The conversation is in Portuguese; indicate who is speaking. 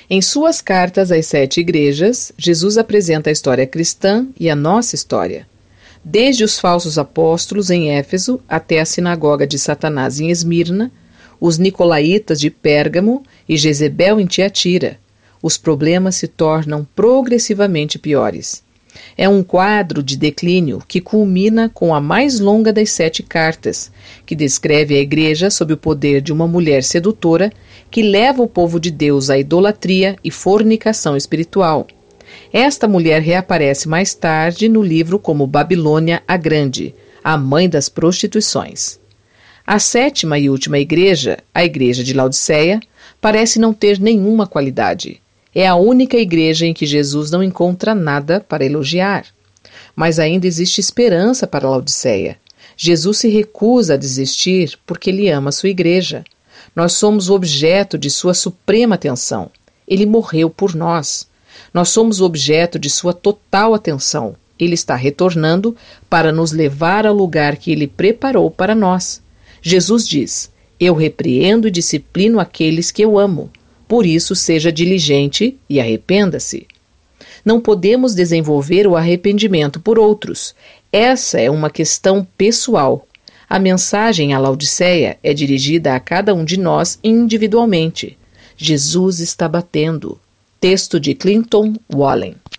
Speaker 1: Em suas cartas às 7 igrejas, Jesus apresenta a história cristã e a nossa história. Desde os falsos apóstolos em Éfeso até a sinagoga de Satanás em Esmirna, os nicolaítas de Pérgamo e Jezebel em Tiatira, os problemas se tornam progressivamente piores. É um quadro de declínio que culmina com a mais longa das 7 cartas, que descreve a igreja sob o poder de uma mulher sedutora que leva o povo de Deus à idolatria e fornicação espiritual. Esta mulher reaparece mais tarde no livro como Babilônia a Grande, a mãe das prostituições. A 7ª e última igreja, a igreja de Laodiceia, parece não ter nenhuma qualidade. É a única igreja em que Jesus não encontra nada para elogiar. Mas ainda existe esperança para Laodiceia. Jesus se recusa a desistir porque ele ama sua igreja. Nós somos objeto de sua suprema atenção. Ele morreu por nós. Nós somos objeto de sua total atenção. Ele está retornando para nos levar ao lugar que ele preparou para nós. Jesus diz: eu repreendo e disciplino aqueles que eu amo. Por isso, seja diligente e arrependa-se. Não podemos desenvolver o arrependimento por outros. Essa é uma questão pessoal. A mensagem à Laodiceia é dirigida a cada um de nós individualmente. Jesus está batendo. Texto de Clinton Wallen.